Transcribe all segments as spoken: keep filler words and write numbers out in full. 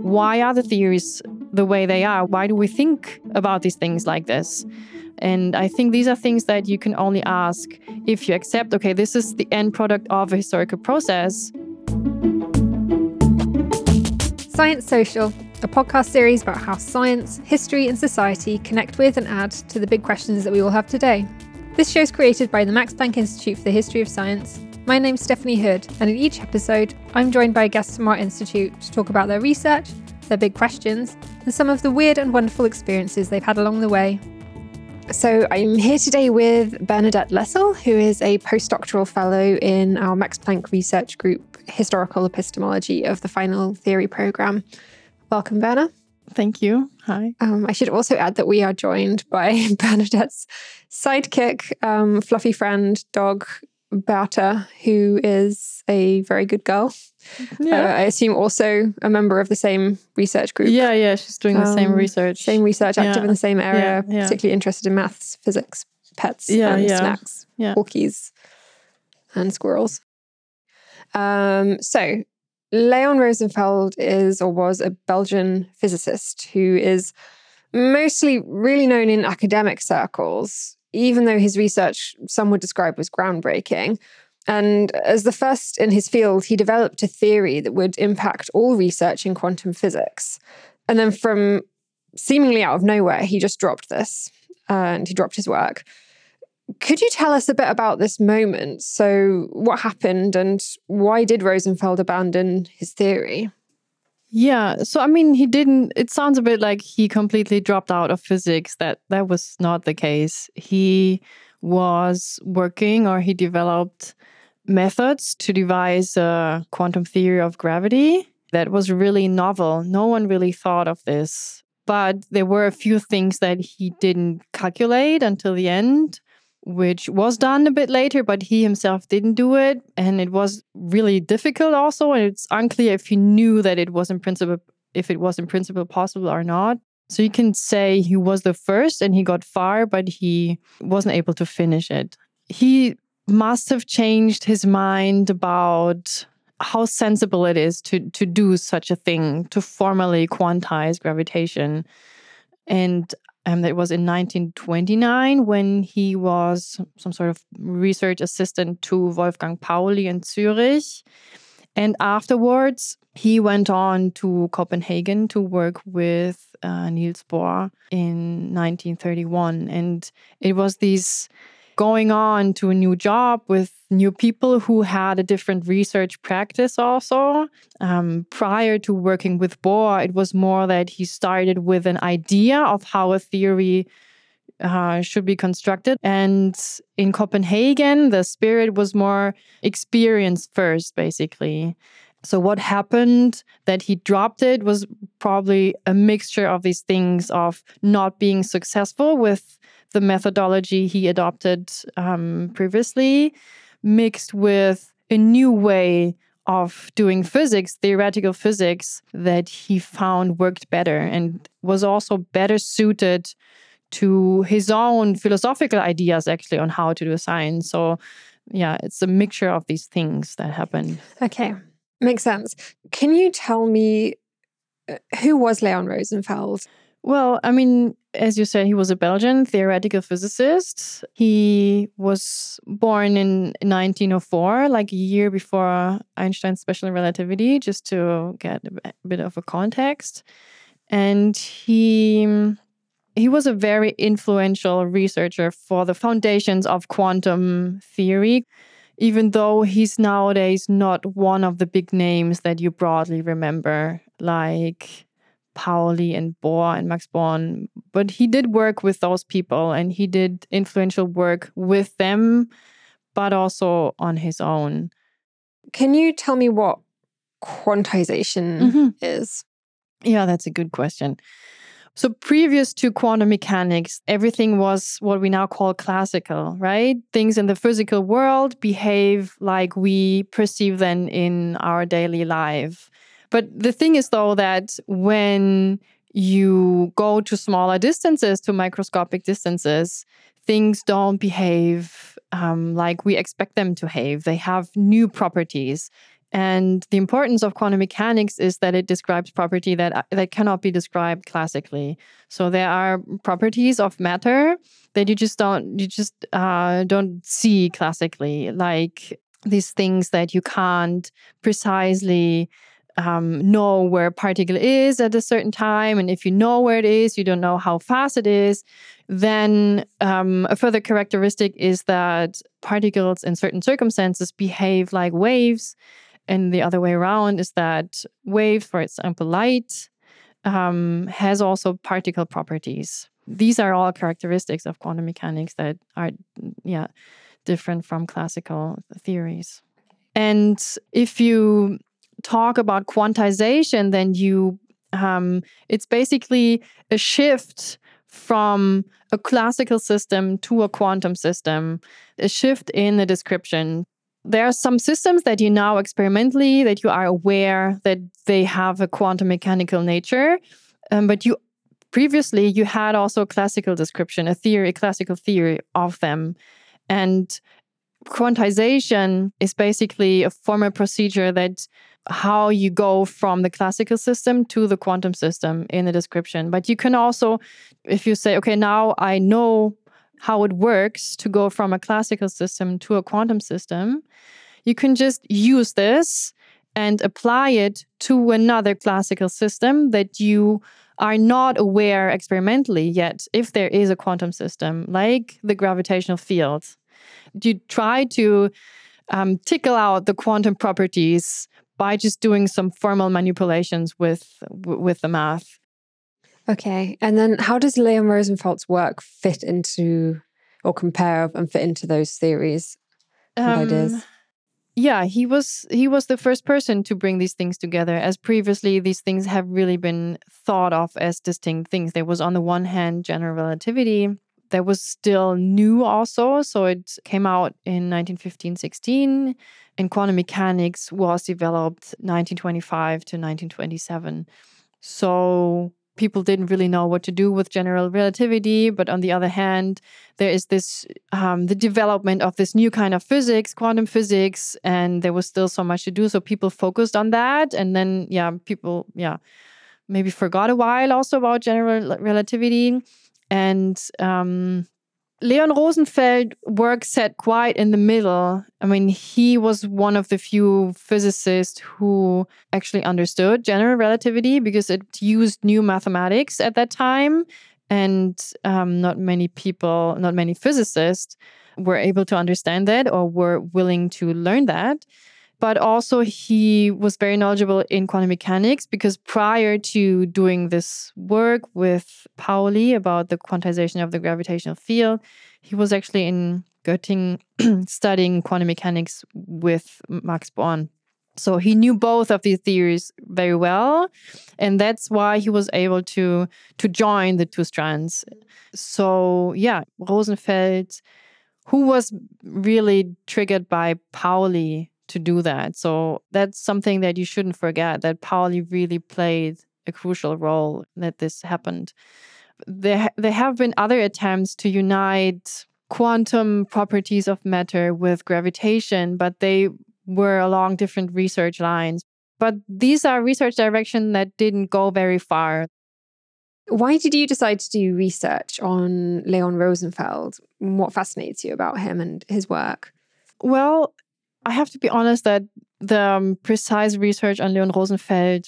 why are the theories the way they are? Why do we think about these things like this? And I think these are things that you can only ask if you accept, okay, this is the end product of a historical process. Science Social, a podcast series about how science, history and society connect with and add to the big questions that we all have today. This show is created by the Max Planck Institute for the History of Science. My name's Stephanie Hood, and in each episode, I'm joined by guests from our institute to talk about their research, their big questions, and some of the weird and wonderful experiences they've had along the way. So I'm here today with Bernadette Lessel, who is a postdoctoral fellow in our Max Planck Research Group Historical Epistemology of the Final Theory Programme. Welcome, Berna. Thank you. Hi. Um, I should also add that we are joined by Bernadette's sidekick, um, fluffy friend, dog, Berta, who is a very good girl. Yeah. Uh, I assume also a member of the same research group. Yeah, yeah, she's doing the um, same research. Same research, active yeah. in the same area, yeah, yeah. particularly interested in maths, physics, pets, yeah, and yeah. snacks, yeah. porkies, and squirrels. Um, so, Leon Rosenfeld is or was a Belgian physicist who is mostly really known in academic circles, even though his research some would describe as groundbreaking. And as the first in his field, he developed a theory that would impact all research in quantum physics. And then from seemingly out of nowhere, he just dropped this uh, and he dropped his work. Could you tell us a bit about this moment? So what happened and why did Rosenfeld abandon his theory? Yeah, so I mean, he didn't, it sounds a bit like he completely dropped out of physics. That that was not the case. He was working or he developed methods to devise a quantum theory of gravity that was really novel. No one really thought of this. But there were a few things that he didn't calculate until the end, which was done a bit later, but he himself didn't do it. And it was really difficult also. And it's unclear if he knew that it was in principle, if it was in principle possible or not. So you can say he was the first and he got far, but he wasn't able to finish it. He must have changed his mind about how sensible it is to, to do such a thing, to formally quantize gravitation. And Um, that was in nineteen twenty-nine when he was some sort of research assistant to Wolfgang Pauli in Zurich. And afterwards, he went on to Copenhagen to work with uh, Niels Bohr in nineteen thirty-one. And it was these going on to a new job with new people who had a different research practice also. Um, prior to working with Bohr, it was more that he started with an idea of how a theory uh, should be constructed. And in Copenhagen, the spirit was more experience first, basically. So what happened that he dropped it was probably a mixture of these things of not being successful with the methodology he adopted um, previously, mixed with a new way of doing physics, theoretical physics, that he found worked better and was also better suited to his own philosophical ideas, actually, on how to do science. So, yeah, it's a mixture of these things that happened. Okay, makes sense. Can you tell me, who was Leon Rosenfeld? Well, I mean, as you said, he was a Belgian theoretical physicist. He was born in nineteen oh four, like a year before Einstein's special relativity, just to get a bit of a context. And he he was a very influential researcher for the foundations of quantum theory, even though he's nowadays not one of the big names that you broadly remember, like Pauli and Bohr and Max Born. But he did work with those people and he did influential work with them, but also on his own. Can you tell me what quantization mm-hmm. is? Yeah, that's a good question. So previous to quantum mechanics, everything was what we now call classical, right? Things in the physical world behave like we perceive them in our daily life. But the thing is, though, that when you go to smaller distances, to microscopic distances, things don't behave um, like we expect them to behave. They have new properties. And the importance of quantum mechanics is that it describes property that that cannot be described classically. So there are properties of matter that you just don't you just uh, don't see classically, like these things that you can't precisely um, know where a particle is at a certain time. And if you know where it is, you don't know how fast it is. Then um, a further characteristic is that particles in certain circumstances behave like waves. And the other way around is that waves, for example, light, um, has also particle properties. These are all characteristics of quantum mechanics that are, yeah, different from classical theories. And if you talk about quantization, then you um, it's basically a shift from a classical system to a quantum system, a shift in the description. There are some systems that you now experimentally, that you are aware that they have a quantum mechanical nature, um, but you previously you had also a classical description, a theory, a classical theory of them. And quantization is basically a formal procedure that how you go from the classical system to the quantum system in the description. But you can also, if you say, okay, now I know how it works to go from a classical system to a quantum system, you can just use this and apply it to another classical system that you are not aware experimentally yet if there is a quantum system, like the gravitational field. You try to um, tickle out the quantum properties by just doing some formal manipulations with with the math. Okay. And then how does Leon Rosenfeld's work fit into or compare and fit into those theories and Um, ideas? Yeah, he was he was the first person to bring these things together, as previously these things have really been thought of as distinct things. There was on the one hand general relativity. That was still new also. So it came out in nineteen fifteen sixteen, and quantum mechanics was developed nineteen twenty-five to nineteen twenty-seven. So people didn't really know what to do with general relativity. But on the other hand, there is this, um, the development of this new kind of physics, quantum physics, and there was still so much to do. So people focused on that. And then, yeah, people, yeah, maybe forgot a while also about general relativity. And um, Leon Rosenfeld work sat quite in the middle. I mean, he was one of the few physicists who actually understood general relativity because it used new mathematics at that time. And um, not many people, not many physicists were able to understand that or were willing to learn that. But also he was very knowledgeable in quantum mechanics because prior to doing this work with Pauli about the quantization of the gravitational field, he was actually in Göttingen studying quantum mechanics with Max Born. So he knew both of these theories very well. And that's why he was able to, to join the two strands. So yeah, Rosenfeld, who was really triggered by Pauli to do that. So that's something that you shouldn't forget, that Pauli really played a crucial role that this happened. There, there have been other attempts to unite quantum properties of matter with gravitation, but they were along different research lines. But these are research directions that didn't go very far. Why did you decide to do research on Leon Rosenfeld? What fascinates you about him and his work? Well, I have to be honest that the um, precise research on Leon Rosenfeld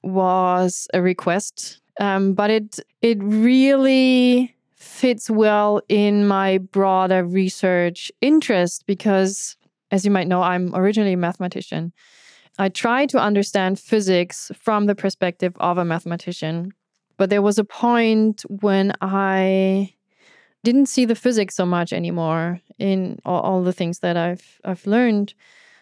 was a request, um, but it it really fits well in my broader research interest because, as you might know, I'm originally a mathematician. I try to understand physics from the perspective of a mathematician, but there was a point when I didn't see the physics so much anymore in all, all the things that I've I've learned.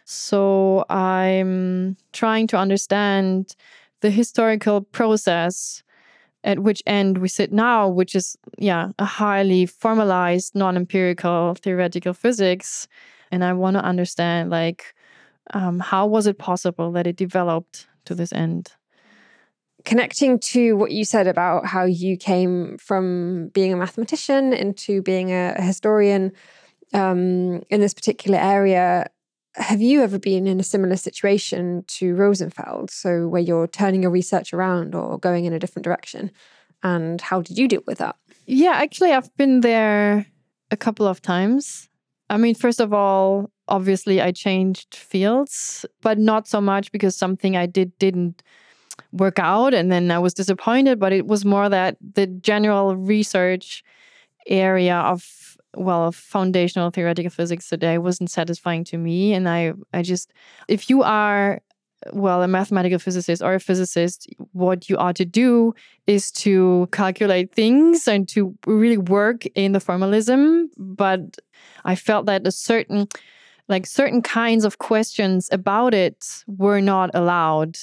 So I'm trying to understand the historical process at which end we sit now, which is, yeah, a highly formalized, non-empirical theoretical physics. And I want to understand, like, um, how was it possible that it developed to this end? Connecting to what you said about how you came from being a mathematician into being a, a historian um, in this particular area, have you ever been in a similar situation to Rosenfeld? So where you're turning your research around or going in a different direction? And how did you deal with that? Yeah, actually, I've been there a couple of times. I mean, first of all, obviously, I changed fields, but not so much because something I did didn't work out and then I was disappointed, but it was more that the general research area of, well, foundational theoretical physics today wasn't satisfying to me. And I, I just, if you are, well, a mathematical physicist or a physicist, what you ought to do is to calculate things and to really work in the formalism. But I felt that a certain, like certain kinds of questions about it were not allowed.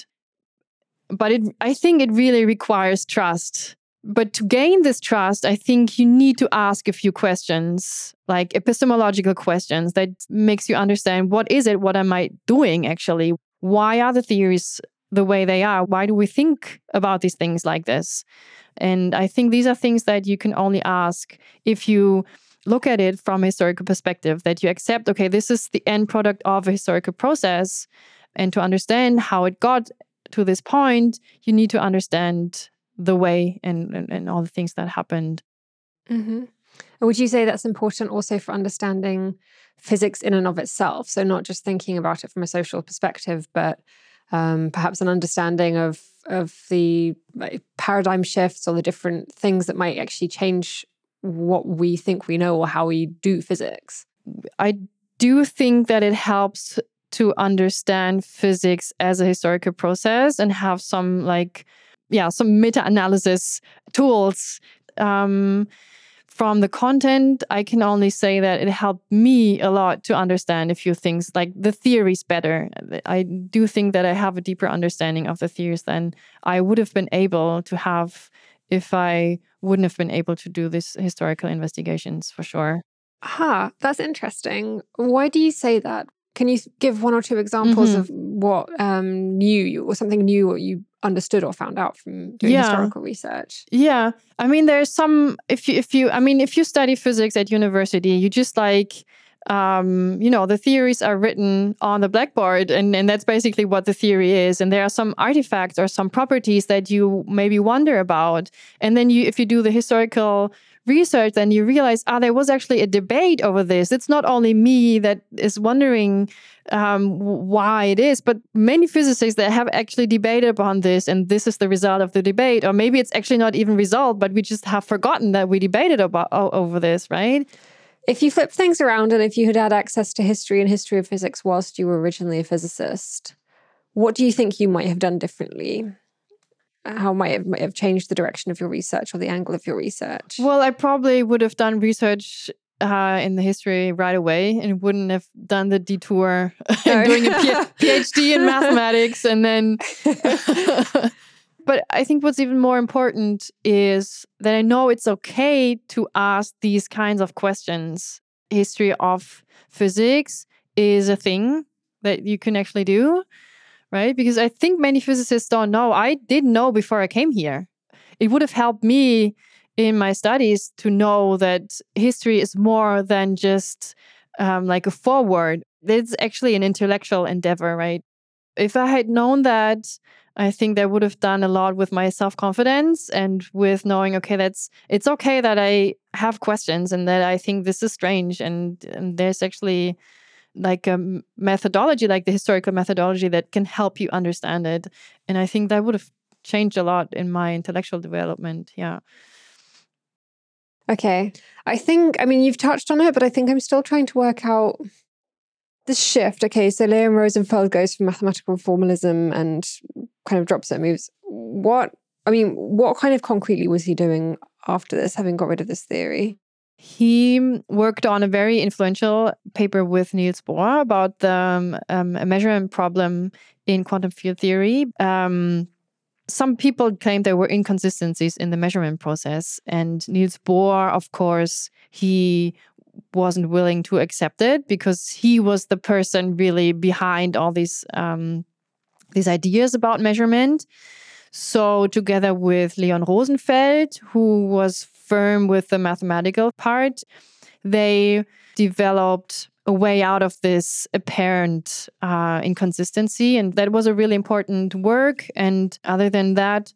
But it, I think it really requires trust. But to gain this trust, I think you need to ask a few questions, like epistemological questions that makes you understand what is it, what am I doing actually? Why are the theories the way they are? Why do we think about these things like this? And I think these are things that you can only ask if you look at it from a historical perspective, that you accept, okay, this is the end product of a historical process. And to understand how it got to this point, you need to understand the way and, and, and all the things that happened. Mm-hmm. Would you say that's important also for understanding physics in and of itself? So not just thinking about it from a social perspective, but um, perhaps an understanding of of the like, paradigm shifts or the different things that might actually change what we think we know or how we do physics. I do think that it helps to understand physics as a historical process and have some like, yeah, some meta-analysis tools. Um, from the content, I can only say that it helped me a lot to understand a few things, like the theories better. I do think that I have a deeper understanding of the theories than I would have been able to have if I wouldn't have been able to do these historical investigations, for sure. Ah, that's interesting. Why do you say that? Can you give one or two examples mm-hmm. of what um, new you or something new or you understood or found out from doing yeah. historical research? Yeah, I mean, there's some. If you, if you, I mean, if you study physics at university, you just like, um, you know, the theories are written on the blackboard, and and that's basically what the theory is. And there are some artifacts or some properties that you maybe wonder about, and then you, if you do the historical research, then you realize, ah, there was actually a debate over this. It's not only me that is wondering um, why it is, but many physicists that have actually debated upon this, and this is the result of the debate. Or maybe it's actually not even result, but we just have forgotten that we debated about over this, right? If you flip things around and if you had had access to history and history of physics whilst you were originally a physicist, what do you think you might have done differently? How might it might have changed the direction of your research or the angle of your research? Well, I probably would have done research uh, in the history right away and wouldn't have done the detour and doing a P- PhD in mathematics. And then, but I think what's even more important is that I know it's okay to ask these kinds of questions. History of physics is a thing that you can actually do. Right? Because I think many physicists don't know. I didn't know before I came here. It would have helped me in my studies to know that history is more than just um, like a foreword. It's actually an intellectual endeavor, right? If I had known that, I think that would have done a lot with my self-confidence and with knowing, okay, that's it's okay that I have questions and that I think this is strange and, and there's actually like a methodology, like the historical methodology that can help you understand it. And I think that would have changed a lot in my intellectual development. Yeah. Okay. I think, I mean, you've touched on it, but I think I'm still trying to work out this shift. Okay. So Leon Rosenfeld goes from mathematical formalism and kind of drops it, moves. What, I mean, what kind of concretely was he doing after this, having got rid of this theory? He worked on a very influential paper with Niels Bohr about the um, um, measurement problem in quantum field theory. Um, some people claim there were inconsistencies in the measurement process. And Niels Bohr, of course, he wasn't willing to accept it because he was the person really behind all these, um, these ideas about measurement. So together with Leon Rosenfeld, who was firm with the mathematical part, they developed a way out of this apparent uh, inconsistency. And that was a really important work. And other than that,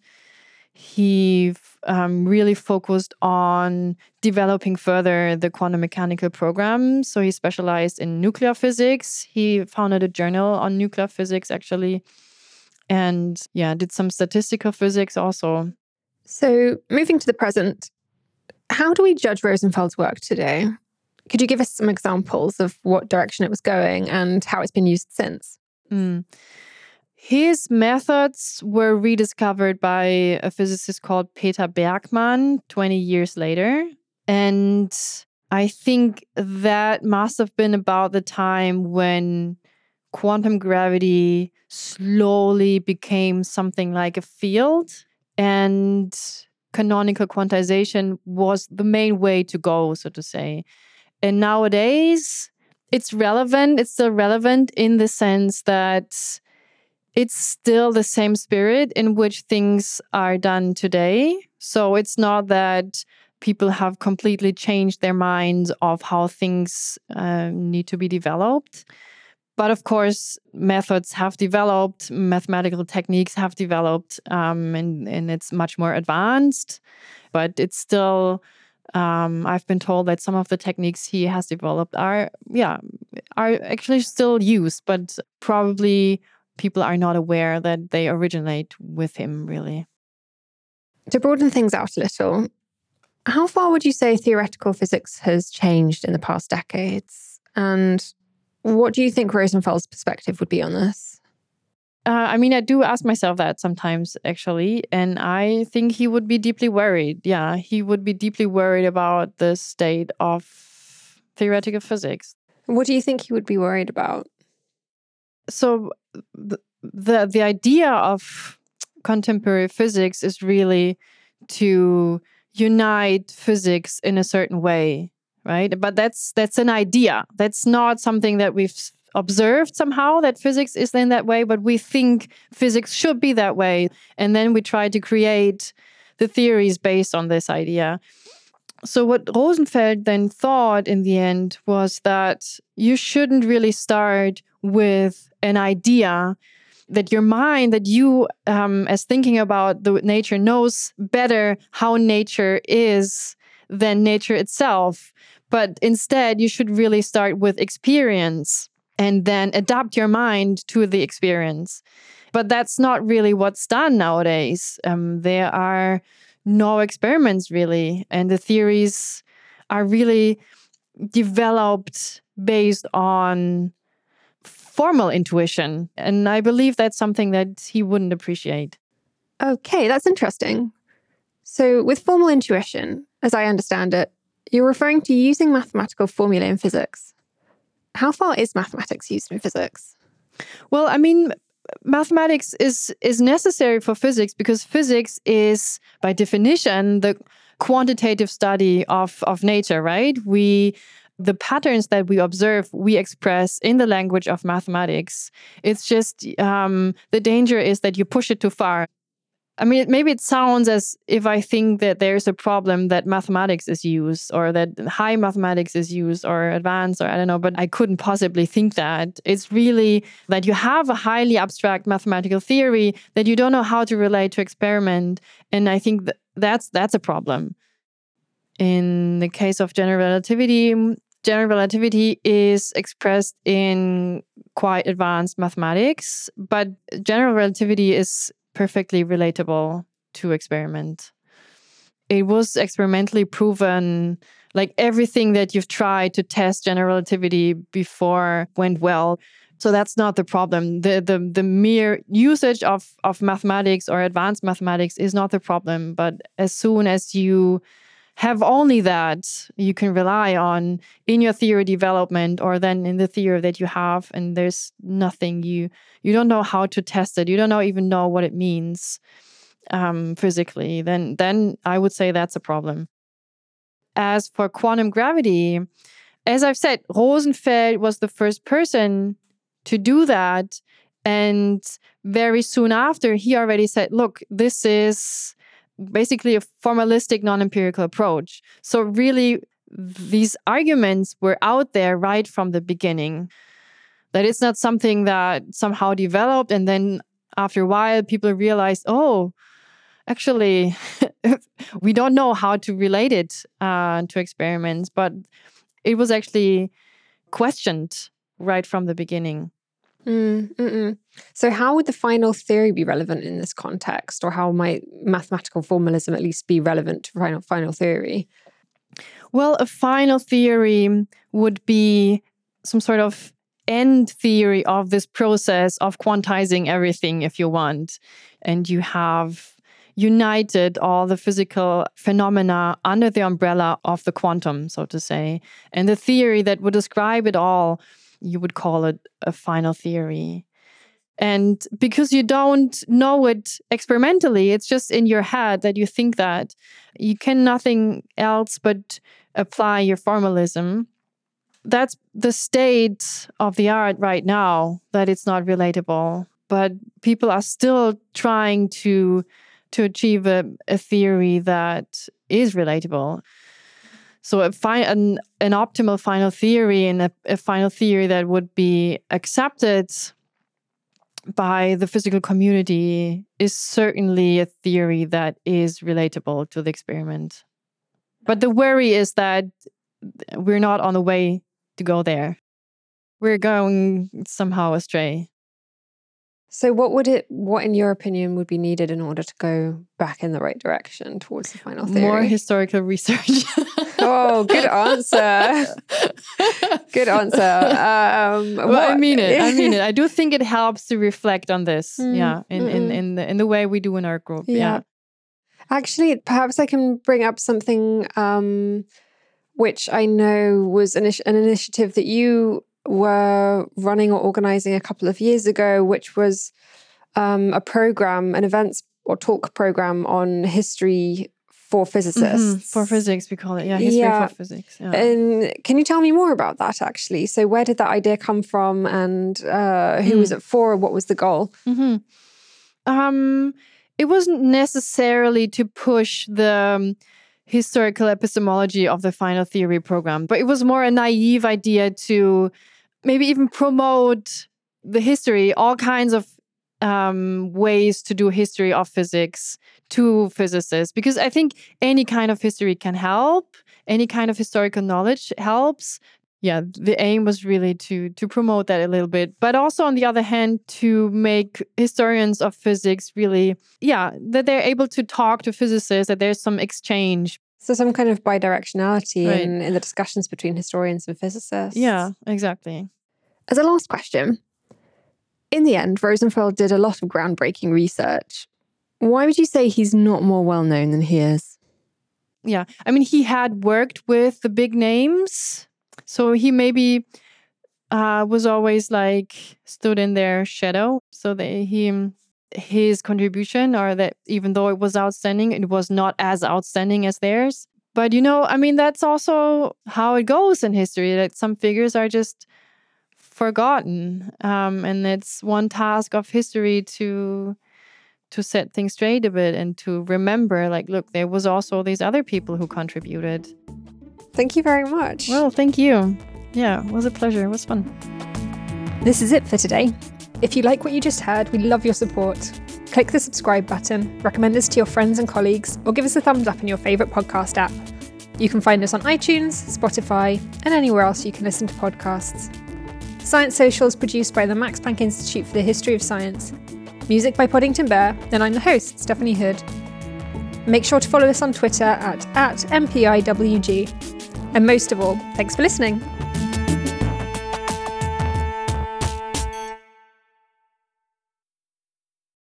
he um, really focused on developing further the quantum mechanical program. So he specialized in nuclear physics. He founded a journal on nuclear physics, actually. And yeah, did some statistical physics also. So moving to the present, how do we judge Rosenfeld's work today? Could you give us some examples of what direction it was going and how it's been used since? Mm. His methods were rediscovered by a physicist called Peter Bergmann twenty years later. And I think that must have been about the time when quantum gravity slowly became something like a field, and canonical quantization was the main way to go, so to say. And nowadays, it's relevant. It's still relevant in the sense that it's still the same spirit in which things are done today. So it's not that people have completely changed their minds of how things uh, need to be developed. But of course, methods have developed, mathematical techniques have developed, um, and, and it's much more advanced. But it's still, um, I've been told that some of the techniques he has developed are, yeah, are actually still used, but probably people are not aware that they originate with him, really. To broaden things out a little, how far would you say theoretical physics has changed in the past decades? And what do you think Rosenfeld's perspective would be on this? Uh, I mean, I do ask myself that sometimes, actually. And I think he would be deeply worried. Yeah, he would be deeply worried about the state of theoretical physics. What do you think he would be worried about? So the, the the idea of contemporary physics is really to unite physics in a certain way, right? But that's that's an idea. That's not something that we've observed somehow, that physics is in that way, but we think physics should be that way. And then we try to create the theories based on this idea. So what Rosenfeld then thought in the end was that you shouldn't really start with an idea that your mind, that you, um, as thinking about the nature, knows better how nature is than nature itself. But instead, you should really start with experience and then adapt your mind to the experience. But that's not really what's done nowadays. Um, there are no experiments, really. And the theories are really developed based on formal intuition. And I believe that's something that he wouldn't appreciate. Okay, that's interesting. So with formal intuition, as I understand it, you're referring to using mathematical formulae in physics. How far is mathematics used in physics? Well, I mean, mathematics is is necessary for physics because physics is, by definition, the quantitative study of, of nature, right? We the patterns that we observe, we express in the language of mathematics. It's just um, the danger is that you push it too far. I mean, maybe it sounds as if I think that there's a problem that mathematics is used or that high mathematics is used or advanced or I don't know, but I couldn't possibly think that. It's really that you have a highly abstract mathematical theory that you don't know how to relate to experiment. And I think that that's, that's a problem. In the case of general relativity, general relativity is expressed in quite advanced mathematics, but general relativity is perfectly relatable to experiment. It was experimentally proven, like everything that you've tried to test general relativity before went well. So that's not the problem. The the the mere usage of, of mathematics or advanced mathematics is not the problem. But as soon as you have only that you can rely on in your theory development or then in the theory that you have, and there's nothing, you you don't know how to test it, you don't know even know what it means um, physically, then then I would say that's a problem. As for quantum gravity, as I've said, Rosenfeld was the first person to do that. And very soon after, he already said, look, this is basically a formalistic non-empirical approach. So really, these arguments were out there right from the beginning. That it's not something that somehow developed and then after a while people realized, oh, actually, we don't know how to relate it uh, to experiments, but it was actually questioned right from the beginning. Mm, mm-mm. So how would the final theory be relevant in this context, or how might mathematical formalism at least be relevant to final, final theory? Well, a final theory would be some sort of end theory of this process of quantizing everything, if you want. And you have united all the physical phenomena under the umbrella of the quantum, so to say. And the theory that would describe it all, you would call it a final theory. And because you don't know it experimentally, it's just in your head that you think that. You can nothing else but apply your formalism. That's the state of the art right now, that it's not relatable. But people are still trying to, to achieve a, a theory that is relatable. So a fi- an, an optimal final theory and a, a final theory that would be accepted by the physical community is certainly a theory that is relatable to the experiment. But the worry is that we're not on the way to go there. We're going somehow astray. So what would it, what in your opinion would be needed in order to go back in the right direction towards the final theory? More historical research. Oh, good answer. Good answer. Um, well, I mean it. I mean it. I do think it helps to reflect on this. Mm, yeah, in, mm-mm. in in the in the way we do in our group. Yeah. yeah. Actually, perhaps I can bring up something um, which I know was an, an initiative that you were running or organizing a couple of years ago, which was um, a program, an events or talk program on history for physicists. Mm-hmm. For physics, we call it. Yeah, history yeah. for physics. Yeah. And can you tell me more about that, actually? So where did that idea come from, and uh, who mm. was it for? What was the goal? Mm-hmm. Um, it wasn't necessarily to push the um, historical epistemology of the final theory program, but it was more a naive idea to maybe even promote the history, all kinds of um, ways to do history of physics to physicists, because I think any kind of history can help. Any kind of historical knowledge helps. Yeah, the aim was really to to promote that a little bit, but also on the other hand, to make historians of physics really, yeah, that they're able to talk to physicists, that there's some exchange. So some kind of bidirectionality right. in, in the discussions between historians and physicists. Yeah, exactly. As a last question, in the end, Rosenfeld did a lot of groundbreaking research. Why would you say he's not more well-known than he is? Yeah, I mean, he had worked with the big names, so he maybe uh, was always like stood in their shadow. So they, he, his contribution, or that even though it was outstanding, it was not as outstanding as theirs. But, you know, I mean, that's also how it goes in history, that some figures are just forgotten. Um, and it's one task of history to to set things straight a bit and to remember, like, look, there was also these other people who contributed. Thank you very much. Well, thank you. Yeah, it was a pleasure. It was fun. This is it for today. If you like what you just heard, we love your support. Click the subscribe button, recommend us to your friends and colleagues, or give us a thumbs up in your favourite podcast app. You can find us on iTunes, Spotify, and anywhere else you can listen to podcasts. Science Social is produced by the Max Planck Institute for the History of Science. Music by Poddington Bear, and I'm the host, Stephanie Hood. Make sure to follow us on Twitter at, at M P I W G. And most of all, thanks for listening.